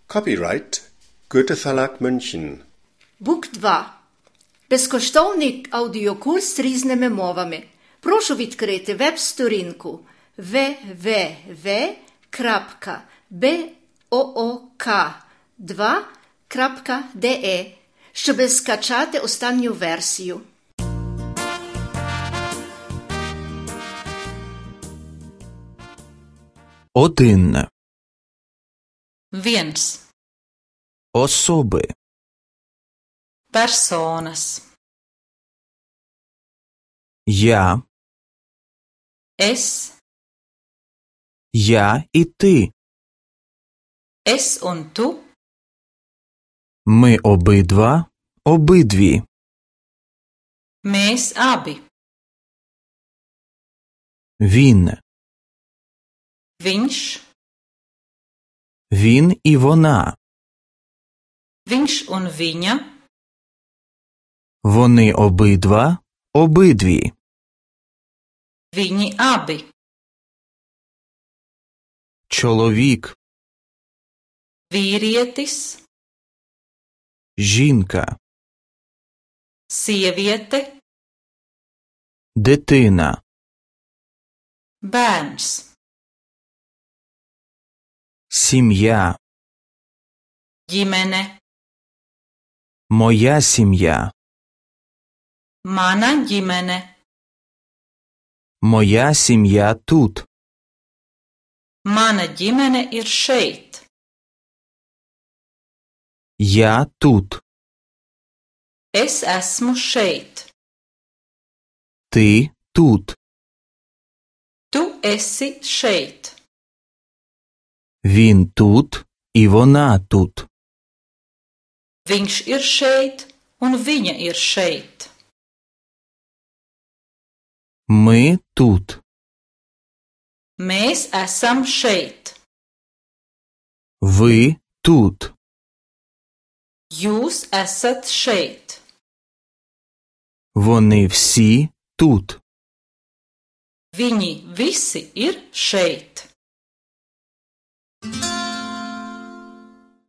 Copyright Goethe Verlag München. Бук 2. Безкоштовний аудіокурс різними мовами. Прошу відкрити веб-сторінку www.book2.de, щоб скачати останню версію. Один. Viens. Особи. Personas. Я. Es. Я і ти. Es un tu. Ми обидва. Обидві. Mēs abi. Він. Viņš. Він і вона. Viņš un viņa. Вони обидва. Обидві. Viņi abi. Чоловік. Vīrietis. Жінка. Sieviete. Дитина. Bērns. Сім'я. Ģimene. Моя сім'я. Mana ģimene. Моя сім'я тут. Mana ģimene ir šeit. Я тут. Es esmu šeit. Ти тут. Tu esi šeit. Він тут і вона тут. Viņš ir šeit un viņa ir šeit. Ми тут. Mēs esam šeit. Ви тут. Jūs esat šeit. Вони всі тут. Viņi visi ir šeit.